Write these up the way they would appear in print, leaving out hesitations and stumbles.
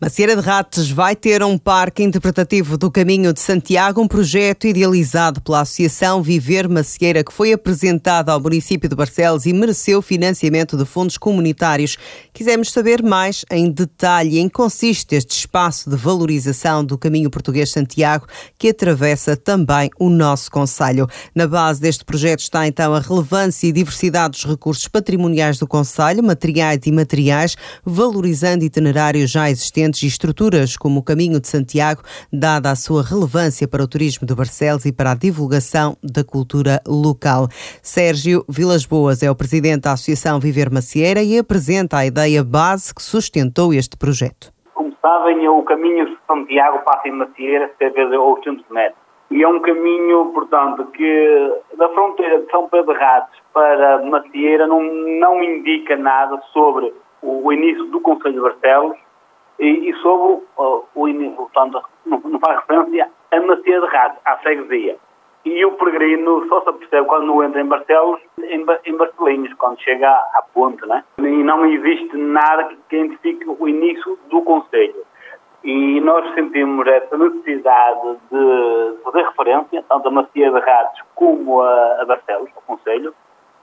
Macieira de Rates vai ter um parque interpretativo do Caminho de Santiago, um projeto idealizado pela Associação Viver Macieira, que foi apresentado ao município de Barcelos e mereceu financiamento de fundos comunitários. Quisemos saber mais em detalhe em que consiste este espaço de valorização do Caminho Português Santiago, que atravessa também o nosso concelho. Na base deste projeto está então a relevância e diversidade dos recursos patrimoniais do concelho, materiais e imateriais, valorizando itinerários já existentes e estruturas como o Caminho de Santiago, dada a sua relevância para o turismo de Barcelos e para a divulgação da cultura local. Sérgio Vilas Boas é o presidente da Associação Viver Macieira e apresenta a ideia base que sustentou este projeto. Como sabem, o Caminho de Santiago passa em Macieira cerca de 800 metros. E é um caminho, portanto, que da fronteira de São Pedro de Rates para Macieira não indica nada sobre o início do concelho de Barcelos e sobre o início, portanto, não faz referência a Macieira de Rates, à freguesia. E o peregrino só se percebe quando entra em Barcelos, em Barcelinhos, quando chega à ponte, né? E não existe nada que identifique o início do concelho. E nós sentimos essa necessidade de fazer referência, tanto a Macieira de Rates como a Barcelos, ao concelho,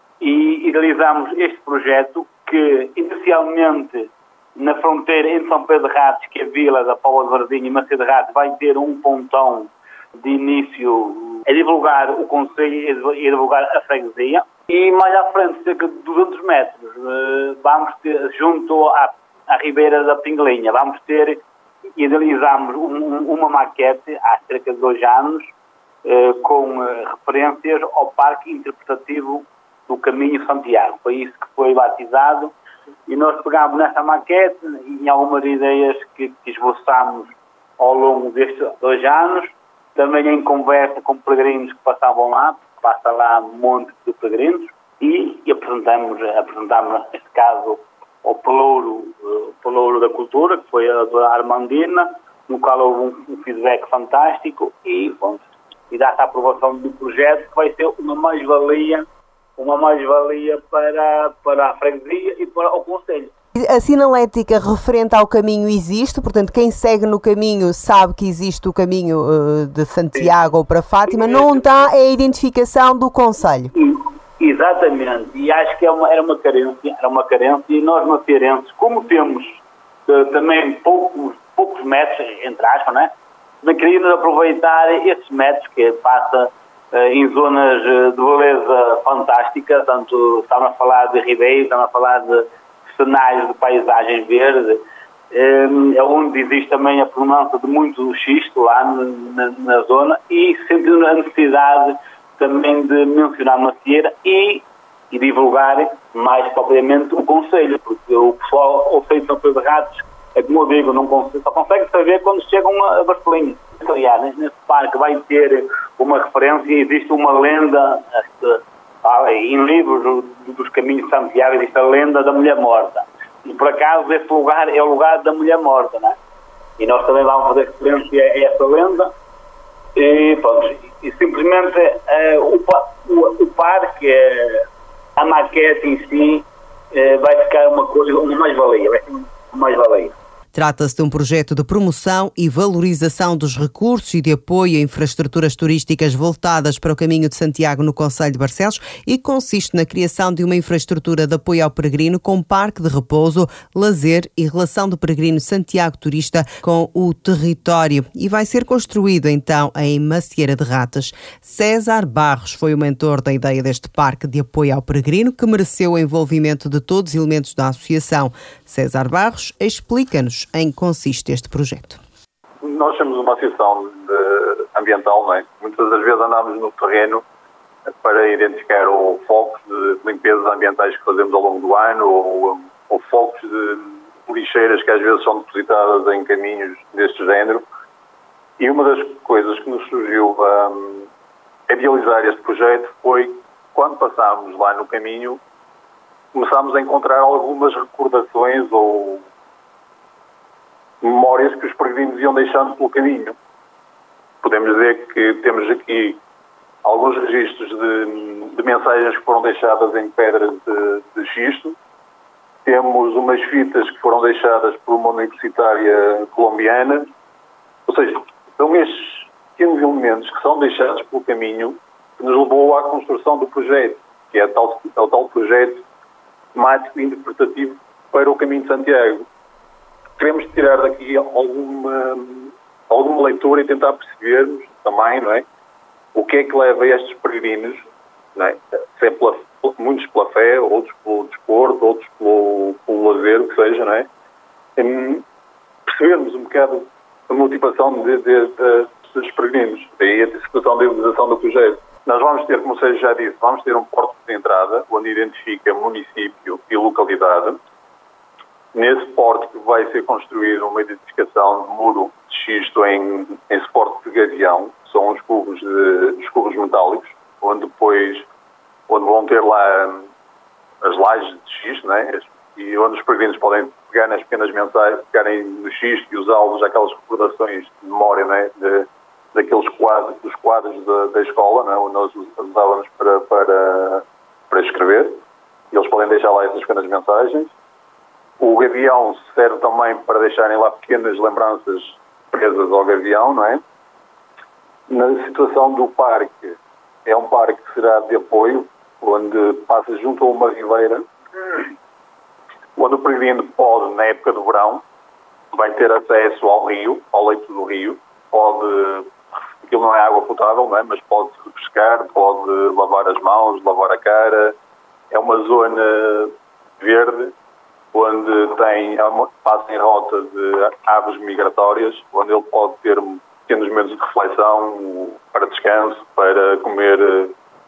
e idealizamos este projeto que, inicialmente, na fronteira entre São Pedro de Rates, que é a vila da Póvoa de Varzim, e Macieira de Rates, vai ter um pontão de início a divulgar o concelho e a divulgar a freguesia. E mais à frente, cerca de 200 metros, vamos ter, junto à Ribeira da Pinguelinha, vamos ter, idealizamos uma maquete há cerca de 2 anos, com referências ao Parque Interpretativo do Caminho Santiago. Foi isso que foi batizado. E nós pegámos nessa maquete e em algumas ideias que esboçámos ao longo destes 2 anos, também em conversa com peregrinos que passavam lá, passa lá um monte de peregrinos, e apresentamos neste caso, ao Pelouro da Cultura, que foi a doutora Armandina, no qual houve um feedback fantástico e dá-se a aprovação do projeto, que vai ser uma mais-valia para a freguesia e para o concelho. A sinalética referente ao caminho existe, portanto, quem segue no caminho sabe que existe o caminho de Santiago ou para Fátima, não está a identificação do concelho. Exatamente, e acho que era uma carência, e nós maceirenses, como temos também poucos metros, entre aspas, né? Queríamos aproveitar esses metros que passa em zonas de beleza fantástica, tanto estamos a falar de ribeiro, estamos a falar de cenários de paisagem verde, é onde existe também a predominância de muito xisto lá na zona, e sentimos a necessidade também de mencionar Macieira e divulgar mais propriamente o concelho, porque o pessoal ao feito de São Pedro de Rates, é como eu digo, só consegue saber quando chegam a Barcelinhos. Aliás, nesse parque vai ter uma referência, existe uma lenda, em livros dos Caminhos de Santiago, existe a lenda da mulher morta. E por acaso esse lugar é o lugar da mulher morta, né? E nós também vamos fazer referência a essa lenda. E pronto, e simplesmente o parque, a maquete em si, vai ficar uma mais-valia, vai ser uma mais-valia. Trata-se de um projeto de promoção e valorização dos recursos e de apoio a infraestruturas turísticas voltadas para o Caminho de Santiago no concelho de Barcelos e consiste na criação de uma infraestrutura de apoio ao peregrino com parque de repouso, lazer e relação do peregrino Santiago turista com o território, e vai ser construído então em Macieira de Rates. César Barros foi o mentor da ideia deste parque de apoio ao peregrino, que mereceu o envolvimento de todos os elementos da associação. César Barros explica-nos em que consiste este projeto. Nós somos uma associação ambiental, não é? Muitas das vezes andamos no terreno para identificar focos de limpezas ambientais que fazemos ao longo do ano ou focos de lixeiras que às vezes são depositadas em caminhos deste género. E uma das coisas que nos surgiu a idealizar este projeto foi, quando passámos lá no caminho, começámos a encontrar algumas recordações ou memórias que os peregrinos iam deixando pelo caminho. Podemos dizer que temos aqui alguns registros de mensagens que foram deixadas em pedras de xisto, temos umas fitas que foram deixadas por uma universitária colombiana, ou seja, são estes pequenos elementos que são deixados pelo caminho que nos levou à construção do projeto, que é o tal projeto temático e interpretativo para o Caminho de Santiago. Queremos tirar daqui alguma leitura e tentar percebermos também, não é, o que é que leva estes peregrinos, não é, se é muitos pela fé, outros pelo desporto, outros pelo lazer, o que seja, não é? Percebermos um bocado a motivação dos peregrinos, daí a situação da realização do projeto. Nós vamos ter, como você já disse, vamos ter um porto de entrada, onde identifica município e localidade. Nesse porto vai ser construída uma edificação de muro de xisto em suporte de gavião, são os cubos metálicos, onde vão ter lá as lajes de xisto, né? E onde os peregrinos podem pegar nas pequenas mensais, pegarem no xisto e usá-los, aquelas recordações de memória, né? Dos quadros da escola, né? Onde nós usávamos para escrever, e eles podem deixar lá essas pequenas mensagens. O gavião serve também para deixarem lá pequenas lembranças presas ao gavião, não é? Na situação do parque, é um parque que será de apoio, onde passa junto a uma ribeira, onde o peregrino pode, na época do verão, vai ter acesso ao rio, ao leito do rio, aquilo não é água potável, não é? Mas pode se refrescar, pode lavar as mãos, lavar a cara. É uma zona verde, onde passa em rota de aves migratórias, onde ele pode ter pequenos momentos de reflexão, para descanso, para comer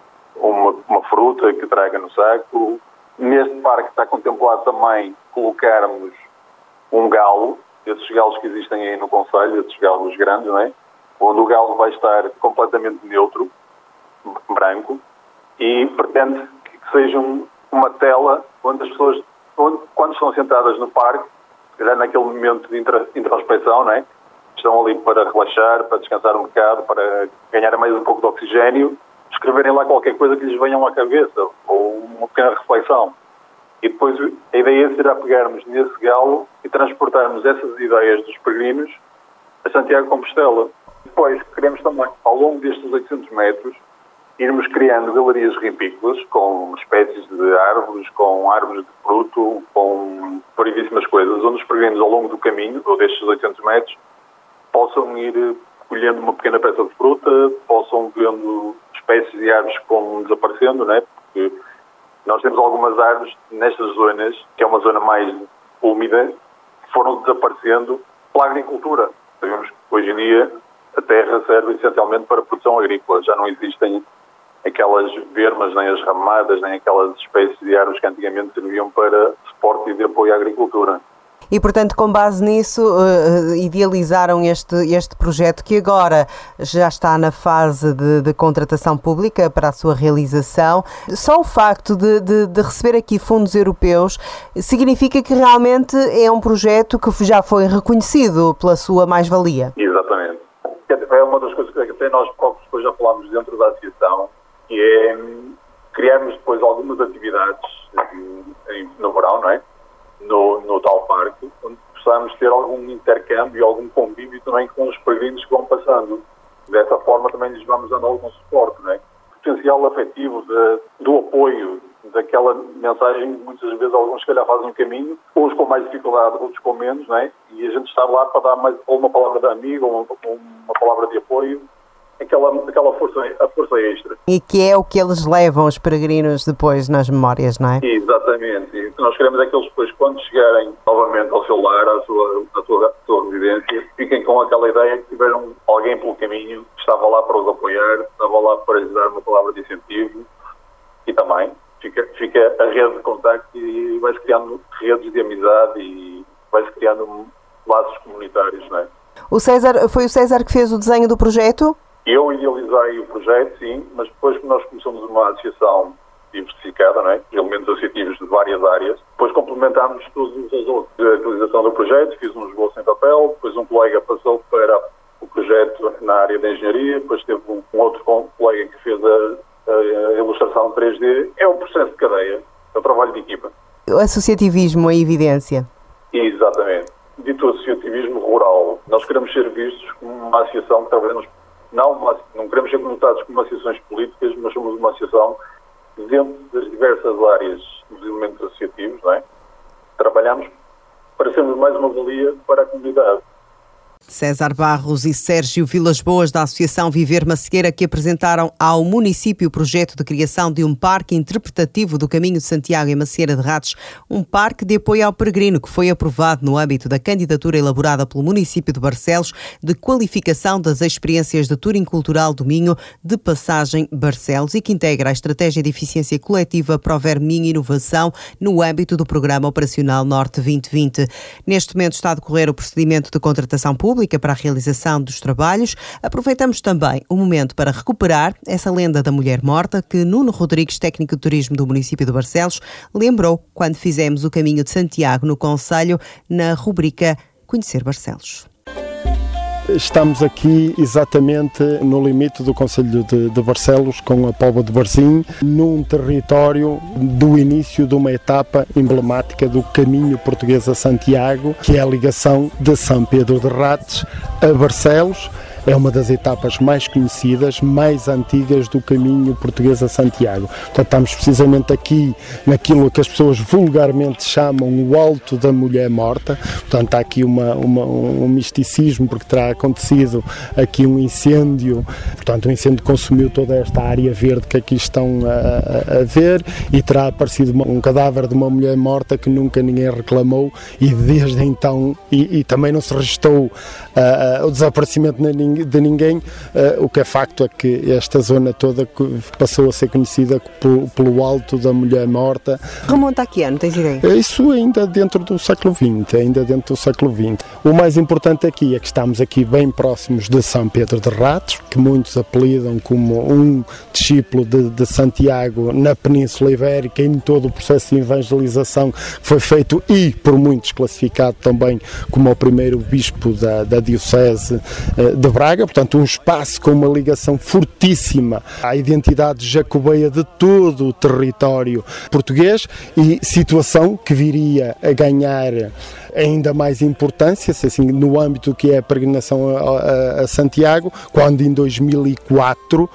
uma fruta que traga no saco. Neste parque está contemplado também colocarmos um galo, esses galos que existem aí no concelho, esses galos grandes, não é? Onde o galo vai estar completamente neutro, branco, e pretende que seja uma tela onde as pessoas, quando estão sentadas no parque, já naquele momento de introspecção, não é? Estão ali para relaxar, para descansar um bocado, para ganhar mais um pouco de oxigênio, escreverem lá qualquer coisa que lhes venham à cabeça, ou uma pequena reflexão. E depois a ideia será pegarmos nesse galo e transportarmos essas ideias dos peregrinos a Santiago de Compostela. Depois queremos também, ao longo destes 800 metros, irmos criando galerias ripícolas com espécies de árvores, com árvores de fruto, com variedíssimas coisas, onde os peregrinos ao longo do caminho, ou destes 800 metros, possam ir colhendo uma pequena peça de fruta, possam vendo espécies de árvores que vão desaparecendo, não é? Porque nós temos algumas árvores nestas zonas, que é uma zona mais úmida, que foram desaparecendo pela agricultura. Sabemos que hoje em dia a terra serve essencialmente para a produção agrícola. Já não existem aquelas vermas, nem as ramadas, nem aquelas espécies de árvores que antigamente serviam para suporte e de apoio à agricultura. E, portanto, com base nisso, idealizaram este projeto que agora já está na fase de contratação pública para a sua realização. Só o facto de receber aqui fundos europeus significa que realmente é um projeto que já foi reconhecido pela sua mais-valia. Exatamente. É uma das coisas que até nós próprios depois já falámos dentro da associação, que é criarmos depois algumas atividades no verão, não é? No tal parque, onde possamos ter algum intercâmbio, algum convívio também com os peregrinos que vão passando. Dessa forma também lhes vamos dando algum suporte, não é? O potencial afetivo do apoio, daquela mensagem, muitas vezes alguns se calhar fazem um caminho, uns com mais dificuldade, outros com menos, não é? E a gente está lá para dar mais, ou uma palavra de amigo, ou uma palavra de apoio, aquela força extra. E que é o que eles levam os peregrinos depois nas memórias, não é? Exatamente. E o que nós queremos é que eles depois, quando chegarem novamente ao seu lar, à sua residência, fiquem com aquela ideia que tiveram alguém pelo caminho que estava lá para os apoiar, estava lá para lhes dar uma palavra de incentivo, e também fica a rede de contacto e vai-se criando redes de amizade e vai-se criando laços comunitários, não é? Foi o César que fez o desenho do projeto? Eu idealizei o projeto, sim, mas depois que nós começamos uma associação diversificada, não é? Elementos associativos de várias áreas, depois complementámos todos os outros. A utilização do projeto, fiz um esboço em papel, depois um colega passou para o projeto na área da engenharia, depois teve um outro colega que fez a ilustração 3D. É um processo de cadeia, é um trabalho de equipa. associativismo em evidência. Exatamente. Dito associativismo rural, nós queremos ser vistos como uma associação que talvez não queremos ser conotados como associações políticas, mas somos uma associação dentro das diversas áreas dos elementos associativos, não é? Trabalhamos para sermos mais uma valia para a comunidade. César Barros e Sérgio Vilas Boas, da Associação Viver Macieira, que apresentaram ao município o projeto de criação de um parque interpretativo do Caminho de Santiago em Macieira de Ratos, um parque de apoio ao peregrino que foi aprovado no âmbito da candidatura elaborada pelo município de Barcelos de qualificação das experiências de touring cultural do Minho de Passagem Barcelos e que integra a estratégia de eficiência coletiva Prover Minho Inovação no âmbito do Programa Operacional Norte 2020. Neste momento está a decorrer o procedimento de contratação pública para a realização dos trabalhos. Aproveitamos também o momento para recuperar essa lenda da mulher morta que Nuno Rodrigues, técnico de turismo do município de Barcelos, lembrou quando fizemos o Caminho de Santiago no concelho na rubrica Conhecer Barcelos. Estamos aqui exatamente no limite do concelho de Barcelos com a Póvoa de Varzim, num território do início de uma etapa emblemática do Caminho Português a Santiago, que é a ligação de São Pedro de Rates a Barcelos. É uma das etapas mais conhecidas, mais antigas do Caminho Português a Santiago. Portanto, estamos precisamente aqui naquilo que as pessoas vulgarmente chamam o Alto da Mulher Morta. Portanto, há aqui um misticismo, porque terá acontecido aqui um incêndio. Portanto, o incêndio consumiu toda esta área verde que aqui estão a ver e terá aparecido um cadáver de uma mulher morta que nunca ninguém reclamou e desde então, e também não se registrou o desaparecimento de ninguém. O que é facto é que esta zona toda passou a ser conhecida pelo Alto da Mulher Morta. Remonta a que ano, tens ideia? Isso ainda dentro do século XX, O mais importante aqui é que estamos aqui bem próximos de São Pedro de Ratos, que muitos apelidam como um discípulo de Santiago na Península Ibérica, em todo o processo de evangelização que foi feito e por muitos classificado também como o primeiro bispo da Diocese de Braga, portanto um espaço com uma ligação fortíssima à identidade jacobeia de todo o território português e situação que viria a ganhar ainda mais importância, assim, no âmbito que é a peregrinação a Santiago, quando em 2004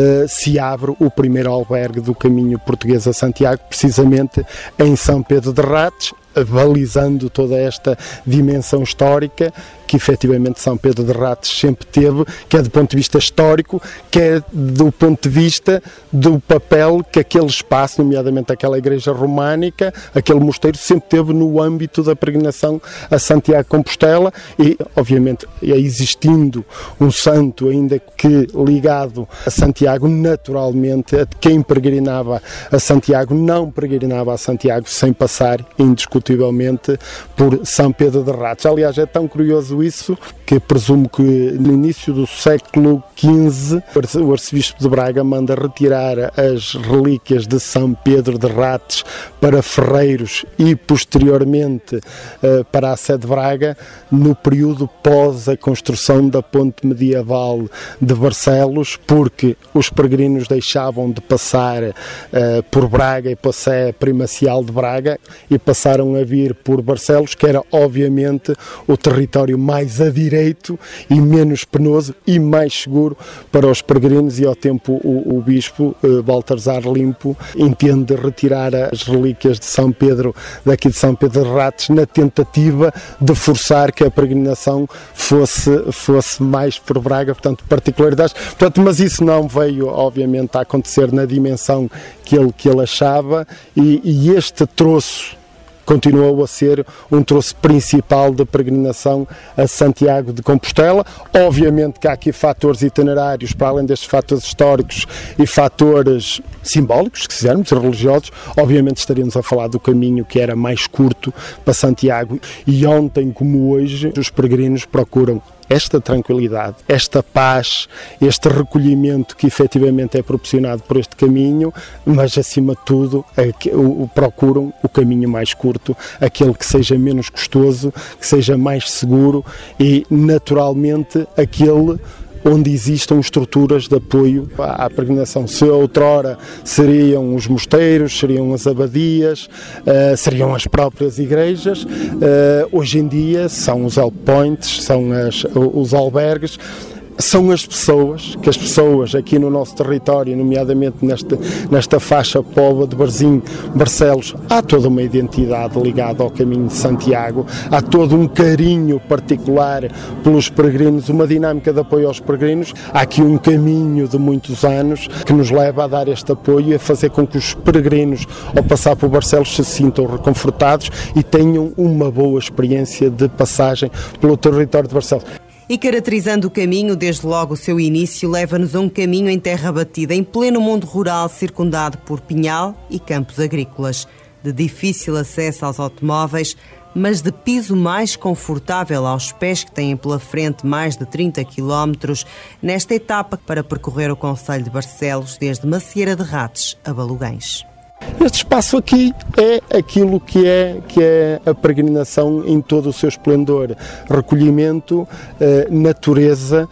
se abre o primeiro albergue do Caminho Português a Santiago, precisamente em São Pedro de Rates, balizando toda esta dimensão histórica que efetivamente São Pedro de Rates sempre teve, quer do ponto de vista histórico, quer do ponto de vista do papel que aquele espaço, nomeadamente aquela igreja românica, aquele mosteiro, sempre teve no âmbito da peregrinação a Santiago de Compostela e, obviamente, existindo um santo ainda que ligado a Santiago, naturalmente, a quem peregrinava a Santiago não peregrinava a Santiago sem passar indiscutivelmente por São Pedro de Rates. Aliás, é tão curioso isso que presumo que no início do século XV o arcebispo de Braga manda retirar as relíquias de São Pedro de Rates para Ferreiros e posteriormente para a sede de Braga no período pós a construção da ponte medieval de Barcelos, porque os peregrinos deixavam de passar por Braga e pela Sé primacial de Braga e passaram a vir por Barcelos, que era obviamente o território mais a direito e menos penoso e mais seguro para os peregrinos, e ao tempo o bispo Baltazar Limpo entende retirar as relíquias de São Pedro daqui de São Pedro de Rates na tentativa de forçar que a peregrinação fosse mais por Braga, portanto particularidades, mas isso não veio obviamente a acontecer na dimensão que ele achava e este troço continuou a ser um troço principal da peregrinação a Santiago de Compostela. Obviamente que há aqui fatores itinerários, para além destes fatores históricos e fatores simbólicos, se quisermos, religiosos. Obviamente estaríamos a falar do caminho que era mais curto para Santiago e ontem como hoje os peregrinos procuram esta tranquilidade, esta paz, este recolhimento que efetivamente é proporcionado por este caminho, mas acima de tudo procuram o caminho mais curto, aquele que seja menos custoso, que seja mais seguro e naturalmente aquele onde existam estruturas de apoio à peregrinação. Se outrora seriam os mosteiros, seriam as abadias, seriam as próprias igrejas, hoje em dia são os help points, são os albergues, são as pessoas aqui no nosso território, nomeadamente nesta faixa Póvoa de Varzim, Barcelos, há toda uma identidade ligada ao caminho de Santiago, há todo um carinho particular pelos peregrinos, uma dinâmica de apoio aos peregrinos. Há aqui um caminho de muitos anos que nos leva a dar este apoio e a fazer com que os peregrinos, ao passar por Barcelos, se sintam reconfortados e tenham uma boa experiência de passagem pelo território de Barcelos. E caracterizando o caminho, desde logo o seu início, leva-nos a um caminho em terra batida, em pleno mundo rural, circundado por pinhal e campos agrícolas, de difícil acesso aos automóveis, mas de piso mais confortável aos pés, que têm pela frente mais de 30 km, nesta etapa para percorrer o concelho de Barcelos, desde Macieira de Rates a Balugães. Este espaço aqui é aquilo que é a peregrinação em todo o seu esplendor. Recolhimento, natureza,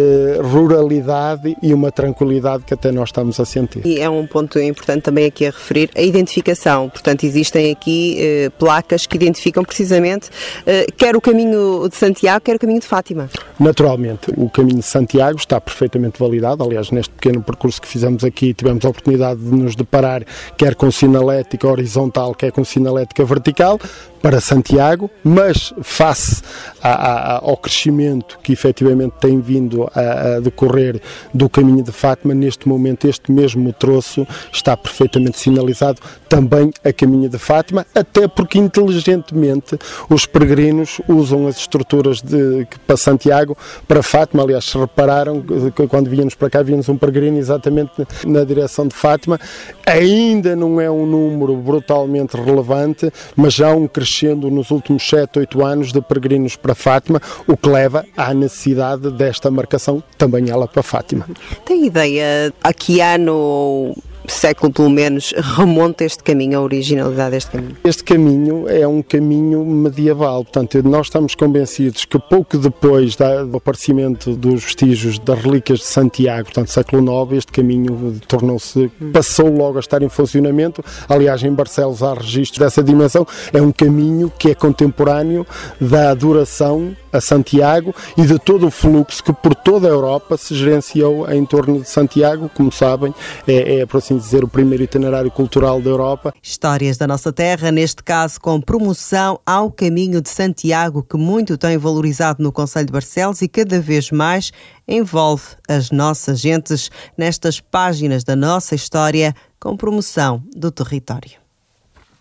ruralidade e uma tranquilidade que até nós estamos a sentir. E é um ponto importante também aqui a referir, a identificação. Portanto, existem aqui placas que identificam precisamente quer o caminho de Santiago, quer o caminho de Fátima. Naturalmente, o caminho de Santiago está perfeitamente validado. Aliás, neste pequeno percurso que fizemos aqui, tivemos a oportunidade de nos deparar quer com sinalética horizontal, quer com sinalética vertical, para Santiago, mas face ao crescimento que efetivamente tem vindo a decorrer do caminho de Fátima, neste momento este mesmo troço está perfeitamente sinalizado também a caminho de Fátima, até porque inteligentemente os peregrinos usam as estruturas para Santiago para Fátima. Aliás, se repararam, quando víamos para cá, víamos um peregrino exatamente na direção de Fátima. Ainda não é um número brutalmente relevante, mas já um crescendo nos últimos 7, 8 anos de peregrinos para Fátima, o que leva à necessidade desta marcação, também ela para Fátima. Tem ideia a que ano, século pelo menos, remonta este caminho, a originalidade deste caminho? Este caminho é um caminho medieval, portanto nós estamos convencidos que pouco depois do aparecimento dos vestígios das relíquias de Santiago, portanto século IX, este caminho passou logo a estar em funcionamento. Aliás, em Barcelos há registros dessa dimensão. É um caminho que é contemporâneo da adoração a Santiago e de todo o fluxo que por toda a Europa se gerenciou em torno de Santiago. Como sabem, é por assim dizer, o primeiro itinerário cultural da Europa. Histórias da nossa terra, neste caso com promoção ao caminho de Santiago, que muito tem valorizado no concelho de Barcelos e cada vez mais envolve as nossas gentes nestas páginas da nossa história com promoção do território.